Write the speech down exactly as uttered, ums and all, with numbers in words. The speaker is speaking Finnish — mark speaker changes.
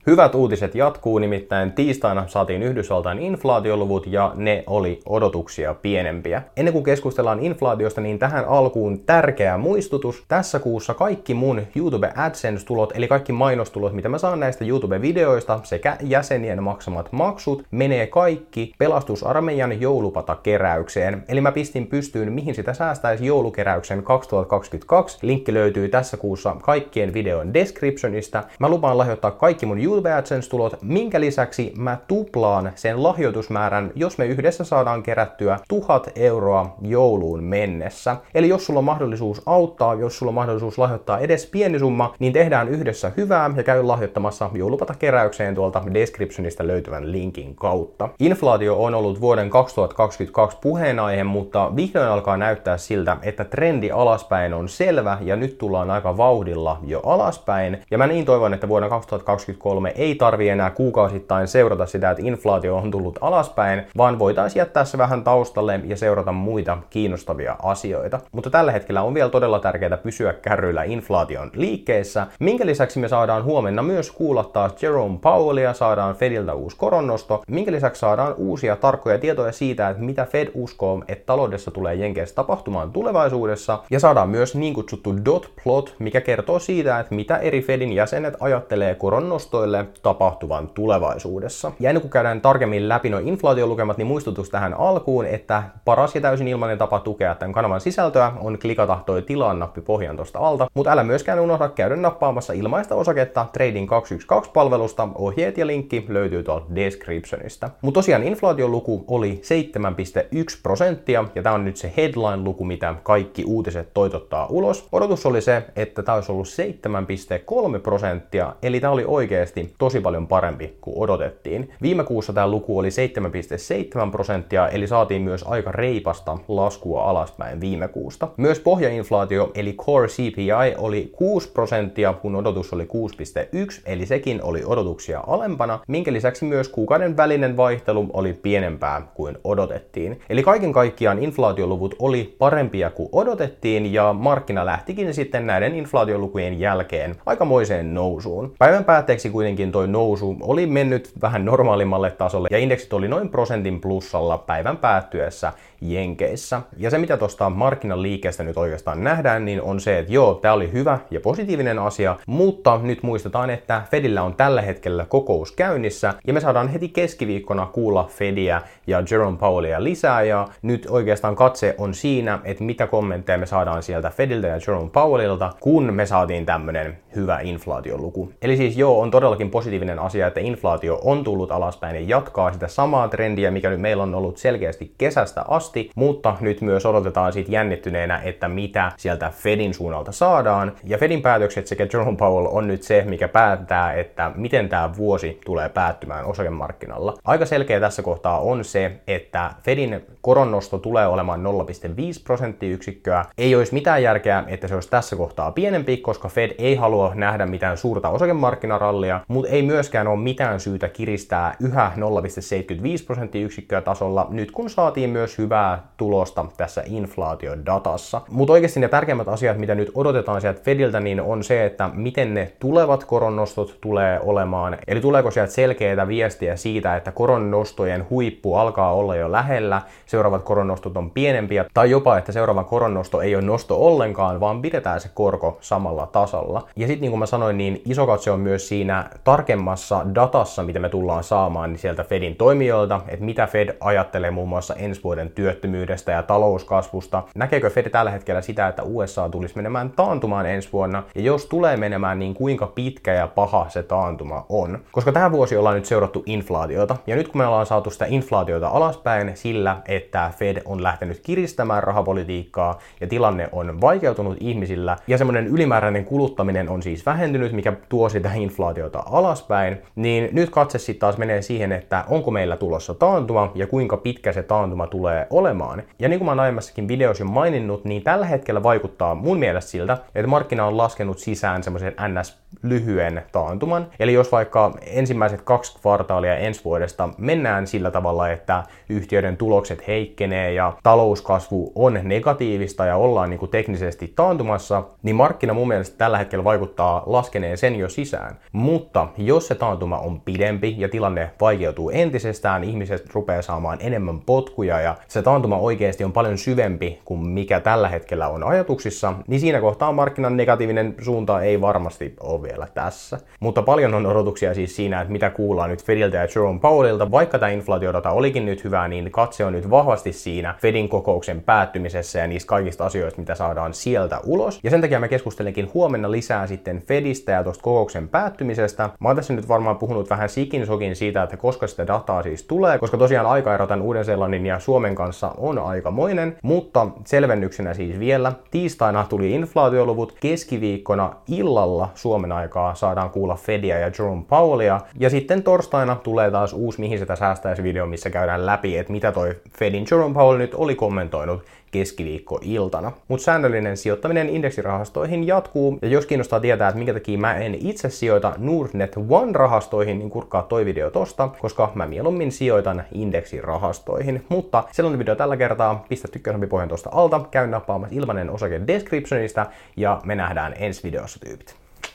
Speaker 1: Hyvät uutiset jatkuu, nimittäin tiistaina saatiin Yhdysvaltain inflaatioluvut ja ne oli odotuksia pienempiä. Ennen kuin keskustellaan inflaatiosta, niin tähän alkuun tärkeä muistutus. Tässä kuussa kaikki mun YouTube AdSense-tulot, eli kaikki mainostulot, mitä mä saan näistä YouTube-videoista sekä jäsenien maksamat maksut, menee kaikki Pelastusarmeijan joulupatakeräykseen. Eli mä pistin pystyyn, mihin sitä säästäisi joulukeräyksen kaksituhattakaksikymmentäkaksi. Linkki löytyy tässä kuussa kaikkien videon descriptionista. Mä lupaan lahjoittaa kaikki mun YouTube AdSense-tulot, minkä lisäksi mä tuplaan sen lahjoitusmäärän, jos me yhdessä saadaan kerättyä tuhat euroa jouluun mennessä. Eli jos sulla on mahdollisuus auttaa, jos sulla on mahdollisuus lahjoittaa edes pieni summa, niin tehdään yhdessä hyvää ja käy lahjoittamassa joulupatakeräykseen tuolta descriptionista löytyvän linkin kautta. Inflaatio on ollut vuoden kaksituhattakaksikymmentäkaksi puheenaihe, mutta vihdoin alkaa näyttää siltä, että trendi alaspäin on selvä ja nyt tullaan aika vauhdilla jo alaspäin. Ja mä niin toivon, että vuonna kaksituhattakaksikymmentäkolme ei tarvi enää kuukausittain seurata sitä, että inflaatio on tullut alaspäin, vaan voitaisiin jättää se vähän taustalle ja seurata muita kiinnostavia asioita. Mutta tällä hetkellä on vielä todella tärkeää pysyä kärryillä inflaation liikkeessä, minkä lisäksi me saadaan huomenna myös kuulla taas Jerome Powellia, saadaan Fediltä uusi koronnosto, minkä lisäksi saadaan uusia tarkkoja tietoja siitä, että mitä Fed uskoo, että taloudessa tulee Jenkeissä tapahtumaan tulevaisuudessa, ja saadaan myös niin kutsuttu dot plot, mikä kertoo siitä, että mitä eri Fedin jäsenet ajattelee koronnostoille tapahtuvan tulevaisuudessa. Ja ennen kuin käydään tarkemmin läpi nuo inflaatiolukemat, niin muistutus tähän alkuun, että paras ja täysin ilmainen tapa tukea tämän kanavan sisältöä on klikata toi tilaa-nappi pohjan tosta alta, mutta älä myöskään unohda käydä nappaamassa ilmaista osaketta Trading kaksisataakaksitoista-palvelusta, ohjeet ja linkki löytyy tuolta descriptionista. Mutta tosiaan inflaatioluku oli seitsemän pilkku yksi prosenttia, ja tää on nyt se headline-luku, mitä kaikki uutiset toitottaa ulos. Odotus oli se, että tää olisi ollut seitsemän pilkku kolme prosenttia, eli tää oli oikeasti tosi paljon parempi kuin odotettiin. Viime kuussa tämä luku oli seitsemän pilkku seitsemän prosenttia, eli saatiin myös aika reipasta laskua alaspäin viime kuusta. Myös pohjainflaatio, eli Core C P I, oli kuusi prosenttia, kun odotus oli kuusi pilkku yksi, eli sekin oli odotuksia alempana, minkä lisäksi myös kuukauden välinen vaihtelu oli pienempää kuin odotettiin. Eli kaiken kaikkiaan inflaatioluvut oli parempia kuin odotettiin, ja markkina lähtikin sitten näiden inflaatiolukujen jälkeen aikamoiseen nousuun. Päivän päätteeksi kuitenkin toi nousu oli mennyt vähän normaalimmalle tasolle ja indeksit oli noin prosentin plussalla päivän päättyessä Jenkeissä. Ja se mitä tuosta markkinan liikkeestä nyt oikeastaan nähdään, niin on se, että joo, tää oli hyvä ja positiivinen asia, mutta nyt muistetaan, että Fedillä on tällä hetkellä kokous käynnissä ja me saadaan heti keskiviikkona kuulla Fediä ja Jerome Powellia lisää, ja nyt oikeastaan katse on siinä, että mitä kommentteja me saadaan sieltä Fediltä ja Jerome Powellilta, kun me saatiin tämmönen hyvä inflaatioluku. Eli siis joo, on todellakin positiivinen asia, että inflaatio on tullut alaspäin ja jatkaa sitä samaa trendiä, mikä nyt meillä on ollut selkeästi kesästä asti, mutta nyt myös odotetaan siitä jännittyneenä, että mitä sieltä Fedin suunnalta saadaan. Ja Fedin päätökset sekä Jerome Powell on nyt se, mikä päättää, että miten tämä vuosi tulee päättymään osakemarkkinalla. Aika selkeä tässä kohtaa on se, että Fedin koronnosto tulee olemaan nolla pilkku viisi prosenttiyksikköä. Ei olisi mitään järkeä, että se olisi tässä kohtaa pienempi, koska Fed ei halua nähdä mitään suurta osakemarkkinarallia, mutta ei myöskään ole mitään syytä kiristää yhä nolla pilkku seitsemänkymmentäviisi prosenttiyksikköä tasolla, nyt kun saatiin myös hyvää tulosta tässä inflaatiodatassa. Mutta oikeasti ne tärkeimmät asiat, mitä nyt odotetaan sieltä Fediltä, niin on se, että miten ne tulevat koronnostot tulee olemaan. Eli tuleeko sieltä selkeää viestiä siitä, että koronnostojen huippu alkaa olla jo lähellä, seuraavat koronnostot on pienempiä, tai jopa, että seuraava koronnosto ei ole nosto ollenkaan, vaan pidetään se korko samalla tasolla. Ja sitten niin kuin mä sanoin, niin iso katse on myös siinä tarkemmassa datassa, mitä me tullaan saamaan niin sieltä Fedin toimijoilta, että mitä Fed ajattelee muun muassa ensi vuoden työttömyydestä ja talouskasvusta. Näkeekö Fed tällä hetkellä sitä, että U S A tulisi menemään taantumaan ensi vuonna, ja jos tulee menemään, niin kuinka pitkä ja paha se taantuma on. Koska tähän vuosi ollaan nyt seurattu inflaatiota, ja nyt kun me ollaan saatu sitä inflaatiota alaspäin sillä, että Fed on lähtenyt kiristämään rahapolitiikkaa, ja tilanne on vaikeutunut ihmisillä, ja semmoinen ylimääräinen kuluttaminen on siis vähentynyt, mikä tuo sitä inflaatiota alaspäin, niin nyt katse sitten taas menee siihen, että onko meillä tulossa taantuma, ja kuinka pitkä se taantuma tulee olemaan. Ja niin kuin mä oon aiemmassakin videossa jo maininnut, niin tällä hetkellä vaikuttaa mun mielestä siltä, että markkina on laskenut sisään semmoisen N S-lyhyen taantuman. Eli jos vaikka ensimmäiset kaksi kvartaalia ensi vuodesta mennään sillä tavalla, että yhtiöiden tulokset heikkenee ja talouskasvu on negatiivista ja ollaan niin kuin teknisesti taantumassa, niin markkina mun mielestä tällä hetkellä vaikuttaa laskeneen sen jo sisään. Mutta Mutta jos se taantuma on pidempi ja tilanne vaikeutuu entisestään, ihmiset rupeaa saamaan enemmän potkuja ja se taantuma oikeasti on paljon syvempi kuin mikä tällä hetkellä on ajatuksissa, niin siinä kohtaa markkinan negatiivinen suunta ei varmasti ole vielä tässä. Mutta paljon on odotuksia siis siinä, että mitä kuullaan nyt Fediltä ja Jerome Powellilta. Vaikka tämä inflaatiodata olikin nyt hyvä, niin katse on nyt vahvasti siinä Fedin kokouksen päättymisessä ja niistä kaikista asioista, mitä saadaan sieltä ulos. Ja sen takia mä keskustelenkin huomenna lisää sitten Fedistä ja tuosta kokouksen päättymisestä. Mä oon tässä nyt varmaan puhunut vähän sikin sokin siitä, että koska sitä dataa siis tulee, koska tosiaan aikaero tämän Uuden-Seelannin ja Suomen kanssa on aikamoinen, mutta selvennyksenä siis vielä. Tiistaina tuli inflaatioluvut, keskiviikkona illalla Suomen aikaa saadaan kuulla Fedia ja Jerome Powellia, ja sitten torstaina tulee taas uusi Mihin sitä säästäisi video, missä käydään läpi, että mitä toi Fedin Jerome Powell nyt oli kommentoinut keskiviikkoiltana. Mutta säännöllinen sijoittaminen indeksirahastoihin jatkuu, ja jos kiinnostaa tietää, että minkä takia mä en itse sijoita Nordnet One-rahastoihin, niin kurkkaa toi video tosta, koska mä mieluummin sijoitan indeksirahastoihin. Mutta sellainen video tällä kertaa, pistä tykkäysnappi pohjan tuosta alta, käy nappaamassa ilmanen osake descriptionista, ja me nähdään ensi videossa tyypit.